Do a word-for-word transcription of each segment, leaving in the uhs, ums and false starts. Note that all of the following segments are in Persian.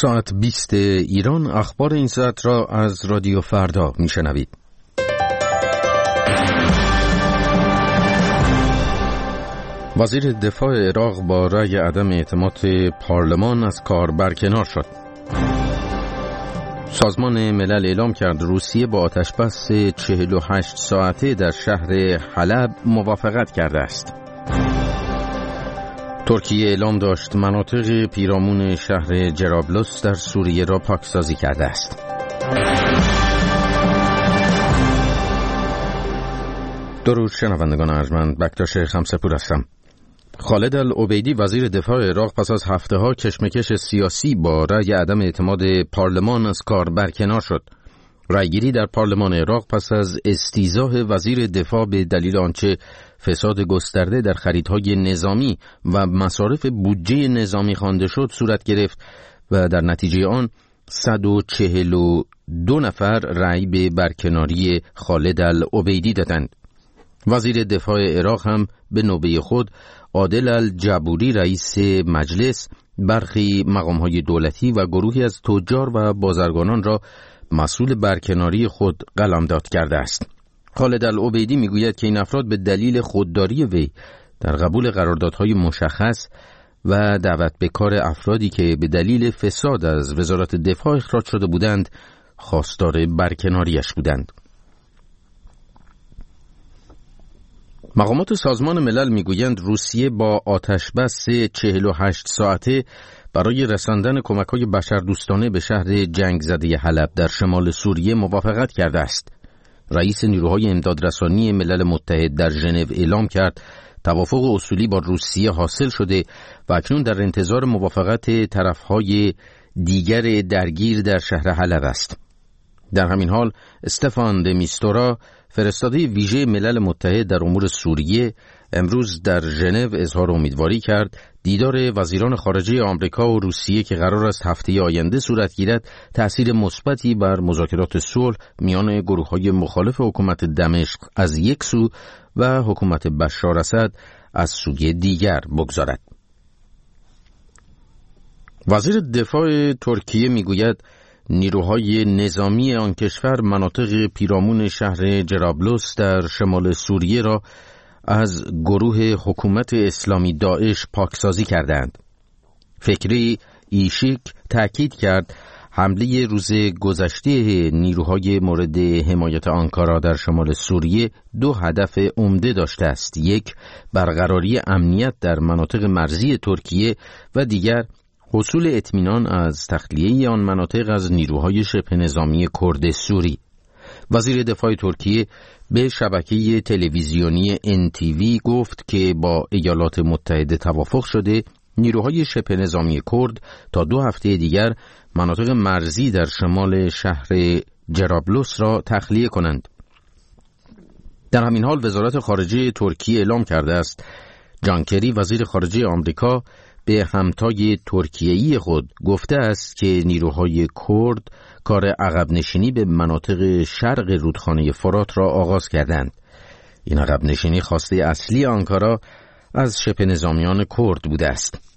ساعت بیست ایران، اخبار این ساعت را از رادیو فردا میشنوید. وزیر دفاع عراق با رأی عدم اعتماد پارلمان از کار برکنار شد. سازمان ملل اعلام کرد روسیه با آتشبس چهل و هشت ساعته در شهر حلب موافقت کرده است. ترکیه اعلام داشت مناطق پیرامون شهر جرابلس در سوریه را پاکسازی کرده است. درود شنوندگان ارجمند، بکتاش خمسه‌پور هستم. خالد العبیدی وزیر دفاع عراق پس از هفته‌ها کشمکش سیاسی با رأی عدم اعتماد پارلمان از کار برکنار شد. رأیگیری در پارلمان عراق پس از استیضاح وزیر دفاع به دلیل آنچه فساد گسترده در خریدهای نظامی و مصارف بودجه نظامی خوانده شد صورت گرفت و در نتیجه آن صد و چهل و دو نفر رأی به برکناری خالد العبیدی دادند. وزیر دفاع عراق هم به نوبه خود عادل الجبوری رئیس مجلس برخی مقام‌های دولتی و گروهی از تجار و بازرگانان را مسئول برکناری خود قلمداد کرده است. خالد العبیدی میگوید که این افراد به دلیل خودداری وی در قبول قراردادهای مشخص و دعوت به کار افرادی که به دلیل فساد از وزارت دفاع اخراج شده بودند خواستار برکناریش بودند. مقامات سازمان ملل میگویند روسیه با آتشبس چهل و هشت ساعته برای رساندن کمک‌های بشردوستانه به شهر جنگ زده حلب در شمال سوریه موافقت کرده است. رئیس نیروهای امدادرسانی ملل متحد در ژنو اعلام کرد توافق اصولی با روسیه حاصل شده و اکنون در انتظار موافقت طرف‌های دیگر درگیر در شهر حلب است. در همین حال استفان د میستورا فرستاده ویژه ملل متحد در امور سوریه امروز در ژنو اظهار امیدواری کرد دیدار وزیران خارجه آمریکا و روسیه که قرار است هفته آینده صورت گیرد تأثیر مثبتی بر مذاکرات صلح میان گروه‌های مخالف حکومت دمشق از یک سو و حکومت بشار اسد از سوی دیگر بگذارد. وزیر دفاع ترکیه میگوید نیروهای نظامی آن کشور مناطق پیرامون شهر جرابلس در شمال سوریه را از گروه حکومت اسلامی داعش پاکسازی کردند. فکری ایشیک تأکید کرد حمله روز گذشته نیروهای مورد حمایت آنکارا در شمال سوریه دو هدف عمده داشته است: یک، برقراری امنیت در مناطق مرزی ترکیه و دیگر حصول اطمینان از تخلیه آن مناطق از نیروهای شبه نظامی کرد سوری. وزیر دفاع ترکیه به شبکه تلویزیونی ان تی وی گفت که با ایالات متحده توافق شده نیروهای شبه نظامی کرد تا دو هفته دیگر مناطق مرزی در شمال شهر جرابلس را تخلیه کنند. در همین حال وزارت خارجه ترکیه اعلام کرده است جان کری وزیر خارجه آمریکا به همتای ترکیه‌ای خود گفته است که نیروهای کرد کار عقب نشینی به مناطق شرق رودخانه فرات را آغاز کردند. این عقب نشینی خواسته اصلی آنکارا از شبه نظامیان کرد بوده است.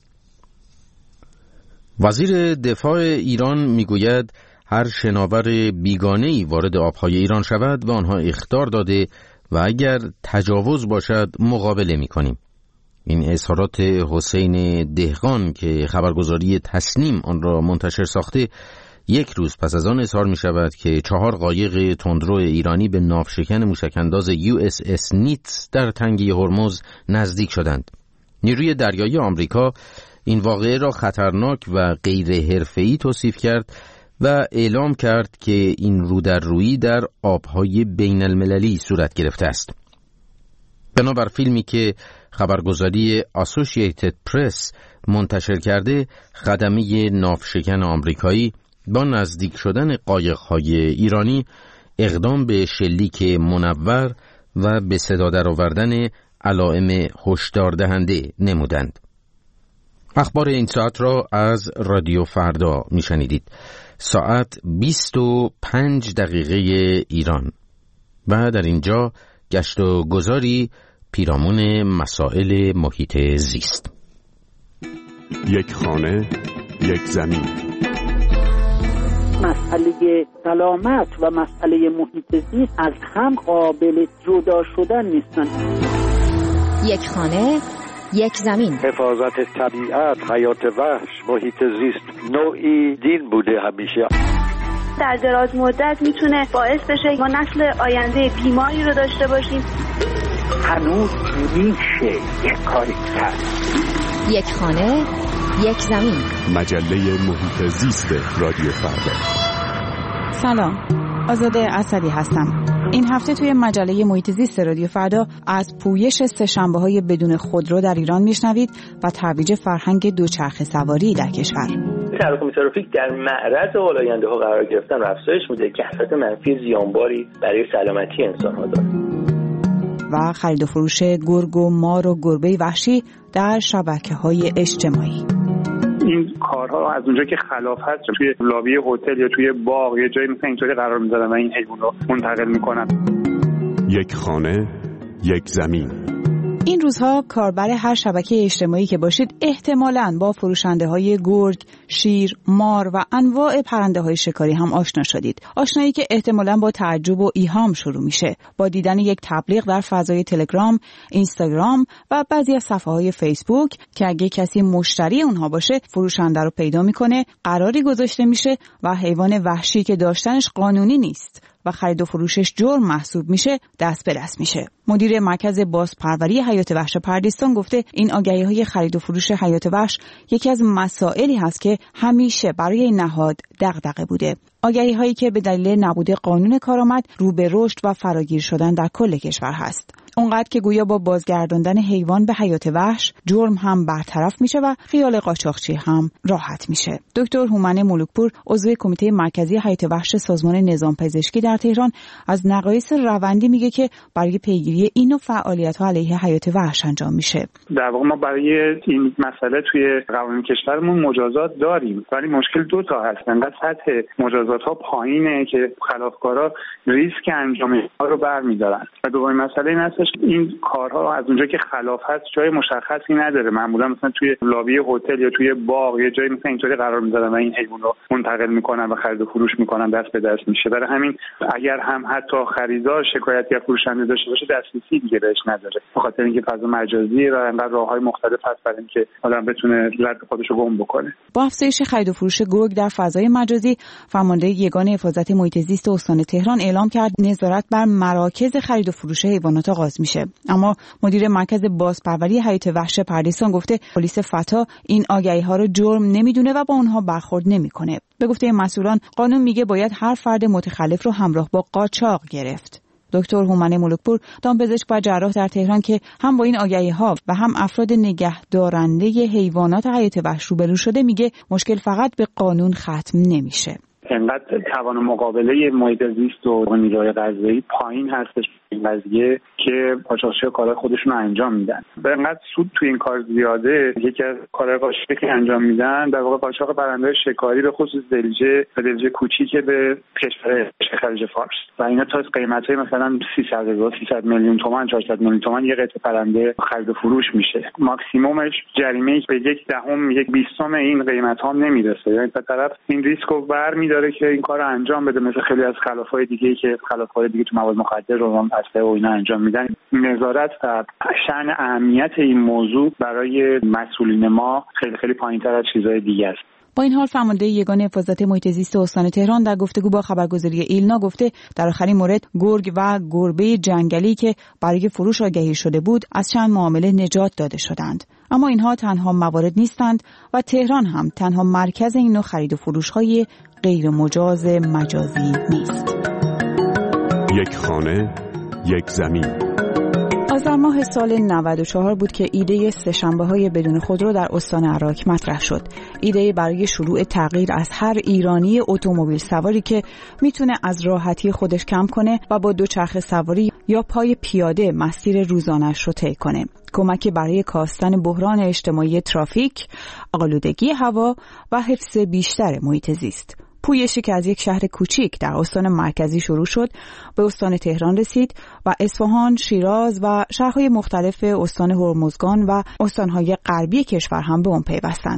وزیر دفاع ایران میگوید هر شناور بیگانه‌ای وارد آبهای ایران شود و آنها اخطار داده و اگر تجاوز باشد مقابله می‌کنیم. این اظهارات حسین دهقان که خبرگزاری تسنیم آن را منتشر ساخته یک روز پس از آن اظهار می شود که چهار قایق تندرو ایرانی به ناوشکن موشک‌انداز یو اس اس نیتس در تنگه هرمز نزدیک شدند. نیروی دریایی آمریکا این واقعه را خطرناک و غیر حرفه‌ای توصیف کرد و اعلام کرد که این رودررویی در آبهای بین المللی صورت گرفته است. بنابر فیلمی که خبرگزاری اسوسییتد پرس منتشر کرده، خدمه ناوشکن آمریکایی با نزدیک شدن قایق‌های ایرانی اقدام به شلیک منور و به صدا درآوردن علائم هشدار دهنده نمودند. اخبار این ساعت را از رادیو فردا میشنیدید. ساعت بیست و پنج دقیقه ایران و در اینجا گشت و گذاری پیرامون مسائل محیط زیست. یک خانه، یک زمین. مسئله سلامت و مسئله محیط زیست از هم قابل جدا شدن نیستن. یک خانه، یک زمین. حفاظت طبیعت، حیات وحش، محیط زیست نوعی دین بوده همیشه. در دراز مدت میتونه باعث بشه ما نسل آینده بیماری رو داشته باشیم. هنوز میشه یک کاری کرد. یک خانه، یک زمین. مجله محیط زیست رادیو فردا. سلام، آزاده اسدی هستم. این هفته توی مجله محیط زیست رادیو فردا از پویش سه‌شنبه‌های بدون خودرو در ایران میشنوید و ترویج فرهنگ دوچرخه سواری در کشور. تراکم ترافیک در معرض آلاینده ها قرار گرفتن و افزایش میده که اثرات منفی زیانباری برای سلامتی انسان ها داره. و خرید و فروش گرگ و مار و گربه وحشی در شبکه‌های اجتماعی. این کارها از اونجا که خلاف هست توی لابی هتل یا توی باغ یا جایی مثل اینطوری قرار می‌ذارن و این حیوان رو منتقل می‌کنن. یک خانه، یک زمین. این روزها کاربر هر شبکه اجتماعی که باشید احتمالاً با فروشنده‌های گرگ، شیر، مار و انواع پرنده‌های شکاری هم آشنا شدید. آشنایی که احتمالاً با تعجب و ایهام شروع میشه، با دیدن یک تبلیغ در فضای تلگرام، اینستاگرام و بعضی از صفحه‌های فیسبوک که اگه کسی مشتری اونها باشه، فروشنده رو پیدا میکنه، قراری گذاشته میشه و حیوان وحشی که داشتنش قانونی نیست و خرید و فروشش جرم محسوب میشه دست به دست میشه. مدیر مرکز بازپروری حیات وحش پردیستان گفته این آگهی‌های خرید و فروش حیات وحش یکی از مسائلی هست که همیشه برای این نهاد دغدغه بوده. آگهی‌هایی که به دلیل نبود قانون کارآمد رو به رشد و فراگیر شدن در کل کشور هست. اونقدر که گویا با بازگرداندن حیوان به حیات وحش جرم هم برطرف میشه و خیال قاچاقچی هم راحت میشه. دکتر هومن ملوکپور عضو کمیته مرکزی حیات وحش سازمان نظام پزشکی در تهران از نقایص روندی میگه که برای پیگیری این نوع فعالیت‌ها علیه حیات وحش انجام میشه. در واقع ما برای این مسئله توی قوانین کشورمون مجازات داریم، ولی مشکل دو تا هست. انقدر سطح مجازات‌ها پایینه که خلافکارا ریسک انجام اینها رو برمی‌دارن. و دومین مسئله این هست این کارها از اونجا که خلاف هست جای مشخصی نداره. معمولا مثلا توی لابی هتل یا توی باغ یا جایی مثلا اینطوری قرار می‌ذارن و این حیوان رو منتقل می‌کنن و خرید و فروش می‌کنن، دست به دست میشه. برای همین اگر هم حتی خریدار شکایت یا فروشنده داشته باشه دسترسی دیگه بهش نداره، به خاطر اینکه فضا مجازی و انقدر راه‌های مختلف هست برای اینکه آدم بتونه رد خودش رو گم بکنه. با افزایش خرید و فروش گرگ در فضای مجازی، فرمانده یگان حفاظت محیط زیست استان تهران اعلام کرد نظارت بر مراکز خرید و فروش حیوانات آغاز میشه. اما مدیر مرکز بازپروری حیات وحش پردیستان گفته پلیس فتا این آگهی‌ها رو جرم نمیدونه و با اونها برخورد نمیکنه. به گفته مسئولان قانون میگه باید هر فرد متخلف رو همراه با قاچاق گرفت. دکتر هومن ملوکپور دامپزشک و جراح در تهران که هم با این آگهی‌ها و هم افراد نگهدارنده حیوانات حیات وحش روبرو شده میگه مشکل فقط به قانون ختم نمیشه. انقدر توان مقابله محیط زیست و نیروهای غذایی پایین هستش این قضیه که قاچاقچی‌ها کارهای خودشون رو انجام میدن. انقدر سود تو این کار زیاده. یکی از کارهای قاچاقی که انجام میدن در واقع قاچاق پرنده‌های شکاری به خصوص دلجه و دلجه کوچیک به کشور خلیج فارس و اینا تا قیمت‌های مثلا سیصد هزار سیصد میلیون تومان چهارصد میلیون تومان یه قطعه پرنده خرید و فروش میشه. ماکسیممش جریمه به یک دهم یک بیستم این قیمت‌ها نمیرسه. یعنی تا طرف این ریسکو برمی‌داره که این کارو انجام بده، مثل خیلی از خلافای دیگه‌ای که خلافای دیگه تو مواد مخدر رو و اینا انجام میدن. نظارت و شأن اهمیت این موضوع برای مسئولین ما خیلی خیلی پایین‌تر از چیزهای دیگه است. با این حال فرمانده یگان حفاظت محیط زیست استان تهران در گفتگو با خبرگزاری ایلنا گفته در آخرین مورد گرگ و گربه جنگلی که برای فروش آگهی شده بود از چند معامله نجات داده شدند. اما اینها تنها موارد نیستند و تهران هم تنها مرکز این نوع خرید و فروش‌های غیر مجاز مجازی نیست. یک خانه، یک زمین. آذر ماه سال نود و چهار بود که ایده سه‌شنبه‌های بدون خودرو در استان عراق مطرح شد. ایده برای شروع تغییر از هر ایرانی اتومبیل سواری که میتونه از راحتی خودش کم کنه و با دوچرخه سواری یا پای پیاده مسیر روزانه‌اش رو طی کنه. کمکی برای کاستن بحران اجتماعی ترافیک، آلودگی هوا و حفظ بیشتر محیط زیست. پویشی که از یک شهر کوچیک در استان مرکزی شروع شد به استان تهران رسید و اصفهان، شیراز و شهرهای مختلف استان هرمزگان و استانهای غربی کشور هم به اون پیوستند.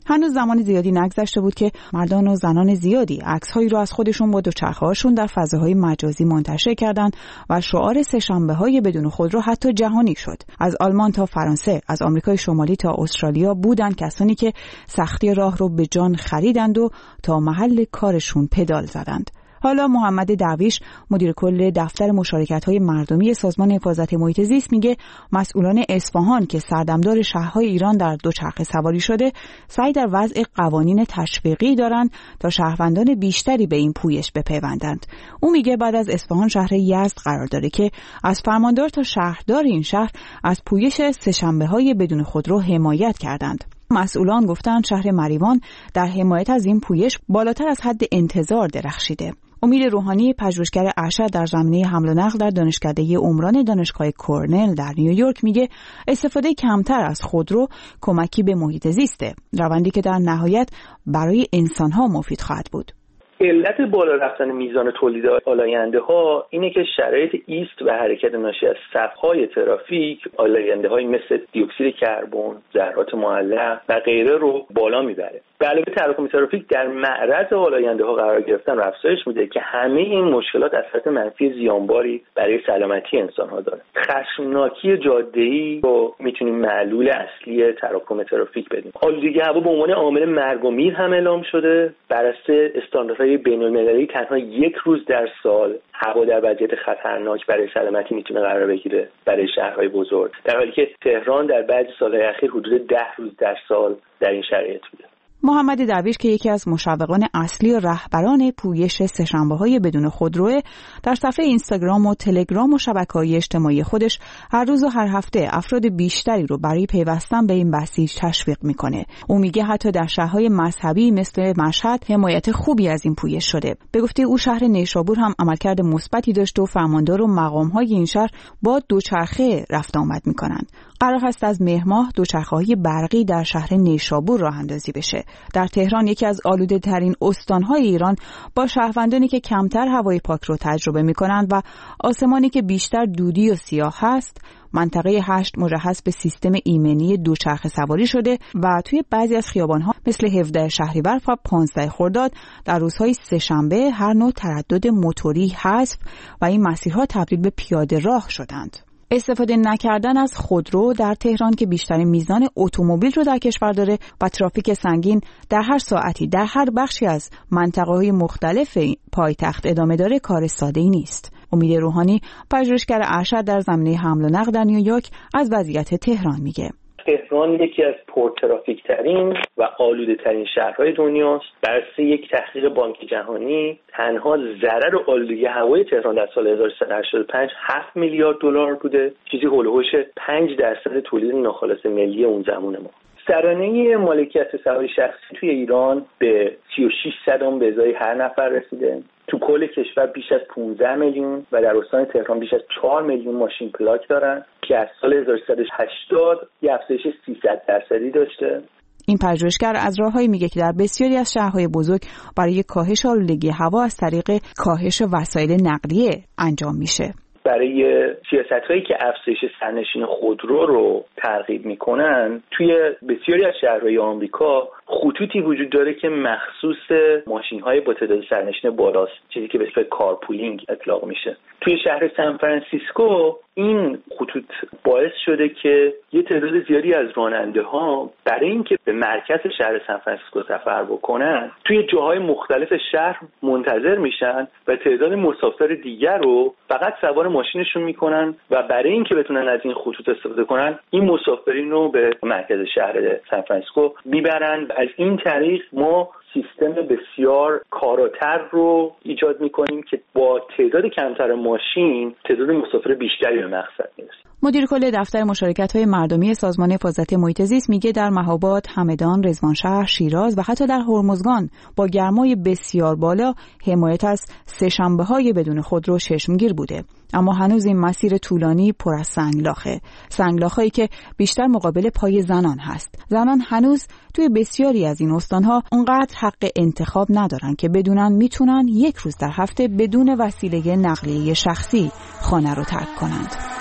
هنوز زمان زیادی نگذشته بود که مردان و زنان زیادی عکس‌هایی رو از خودشون با دوچرخه‌هاشون در فضاهای مجازی منتشر کردند و شعار سه‌شنبه‌های بدون خودرو حتی جهانی شد. از آلمان تا فرانسه، از آمریکای شمالی تا استرالیا بودند کسانی که سختی راه رو به جان خریدند و تا محل کارشون پدال زدند. حالا محمد درویش مدیر کل دفتر مشارکت‌های مردمی سازمان حفاظت محیط زیست میگه مسئولان اصفهان که سردمدار شهرهای ایران در دوچرخه سواری شده سعی در وضع قوانین تشویقی دارند تا شهروندان بیشتری به این پویش بپیوندند. او میگه بعد از اصفهان شهر یزد قرار داره که از فرماندار تا شهردار این شهر از پویش سه‌شنبه‌های بدون خودرو حمایت کردند. مسئولان گفتند شهر مریوان در حمایت از این پویش بالاتر از حد انتظار درخشیده. امید روحانی پژوهشگر ارشد در زمینه حمل و نقل در دانشکده عمران دانشگاه کرنل در نیویورک میگه استفاده کمتر از خودرو کمکی به محیط زیسته، روندی که در نهایت برای انسان‌ها مفید خواهد بود. علت بالا رفتن میزان تولید آلاینده ها اینه که شرایط ایست و حرکت ناشی از صف‌های ترافیک آلاینده های مثل دی اکسید کربن، ذرات معلق و غیره رو بالا میبره. به علاوه تراکم ترافیک در معرض آلاینده ها قرار گرفتن و افزایش میده که همه این مشکلات اثرات منفی زیانباری برای سلامتی انسان ها داره. خشمناکی جاده‌ای رو میتونیم معلول اصلی تراکم ترافیک بدیم. آلودگی هوا به عنوان عامل مرگ و میر هم اعلام شده. بر اساس استانداردهای بین‌المللی تنها یک روز در سال هوا در وضعیت خطرناک برای سلامتی میتونه قرار بگیره برای شهرهای بزرگ، در حالی که تهران در بعضی سالهای اخیر حدود ده روز در سال در این شرایط بوده. محمد درویش که یکی از مشوقان اصلی و رهبران پویش سه‌شنبه‌های بدون خودرو، در صفحه اینستاگرام و تلگرام و شبکه‌های اجتماعی خودش هر روز و هر هفته افراد بیشتری رو برای پیوستن به این بسیج تشویق میکنه. او میگه حتی در شهرهای مذهبی مثل مشهد حمایت خوبی از این پویش شده. به گفته او شهر نیشابور هم عملکرد مثبتی داشته و فرماندار و مقام‌های این شهر با دوچرخه رفت آمد میکنن. قرار هست از مهر ماه دوچرخه‌های برقی در شهر نیشابور راه اندازی بشه. در تهران یکی از آلوده ترین استانهای ایران با شهروندانی که کمتر هوای پاک رو تجربه می کنند و آسمانی که بیشتر دودی و سیاه هست، منطقه هشت مجهز به سیستم ایمنی دوچرخه سواری شده و توی بعضی از خیابانها مثل هفده شهریور و پانزده خرداد در روزهای سه‌شنبه هر نوع تردد موتوری حذف و این مسیرها تبدیل به پیاده راه شدند. استفاده نکردن از خودرو در تهران که بیشترین میزان اتومبیل رو در کشور داره و ترافیک سنگین در هر ساعتی در هر بخشی از منطقه‌های مختلف پایتخت ادامه داره کار ساده‌ای نیست. امید روحانی پژوهشگر ارشد در زمینه حمل و نقل در نیویورک از وضعیت تهران میگه. تهران یکی از پرترافیک ترین و آلوده ترین شهرهای دنیاست. بر اساس یک تحقیق بانک جهانی تنها ضرر آلودگی هوای تهران در سال هزار و سیصد و هشتاد و پنج هفت میلیارد دلار بوده، چیزی هولوش پنج درصد تولید ناخالص ملی اون زمان ما. سرانه مالکیت سواری شخصی توی ایران به سی و شش صدام به ازای هر نفر رسیده. تو کل کشور بیش از پانزده میلیون و در استان تهران بیش از چهار میلیون ماشین پلاک دارن که از سال هزار و سیصد و هشتاد یه افزایش سیصد درصدی داشته. این پژوهشگر از راههایی میگه که در بسیاری از شهرهای بزرگ برای کاهش آلودگی هوا از طریق کاهش وسایل نقلیه انجام میشه. برای سیاست‌هایی که افزایش سرنشین خودرو رو ترغیب میکنن توی بسیاری از شهرهای آمریکا خطوطی وجود داره که مخصوص ماشین‌های با تعداد سرنشین بالاست، چیزی که به اسم کارپولینگ اطلاق میشه. توی شهر سان فرانسیسکو این خطوط باعث شده که یه تعداد زیادی از راننده‌ها برای اینکه به مرکز شهر سان فرانسیسکو سفر بکنن توی جاهای مختلف شهر منتظر میشن و تعداد مسافر دیگر رو فقط سوار ماشینشون میکنن و برای اینکه بتونن از این خطوط استفاده کنن این مسافرین رو به مرکز شهر سان فرانسیسکو میبرن. از این طریق ما سیستم بسیار کاراتر رو ایجاد میکنیم که با تعداد کمتر ماشین تعداد مسافر بیشتری به مقصد میرسیم. مدیر کل دفتر مشارکت‌های مردمی سازمان حفاظت محیط زیست میگه در مهاباد، همدان، رضوانشهر، شیراز و حتی در هرمزگان با گرمای بسیار بالا حمایت از سه‌شنبه‌های بدون خودرو چشمگیر بوده. اما هنوز این مسیر طولانی پر از سنگلاخه. سنگلاخهایی که بیشتر مقابل پای زنان هست. زنان هنوز توی بسیاری از این استانها اونقدر حق انتخاب ندارن که بدونن میتونن یک روز در هفته بدون وسیله نقلیه شخصی خانه رو ترک کنند.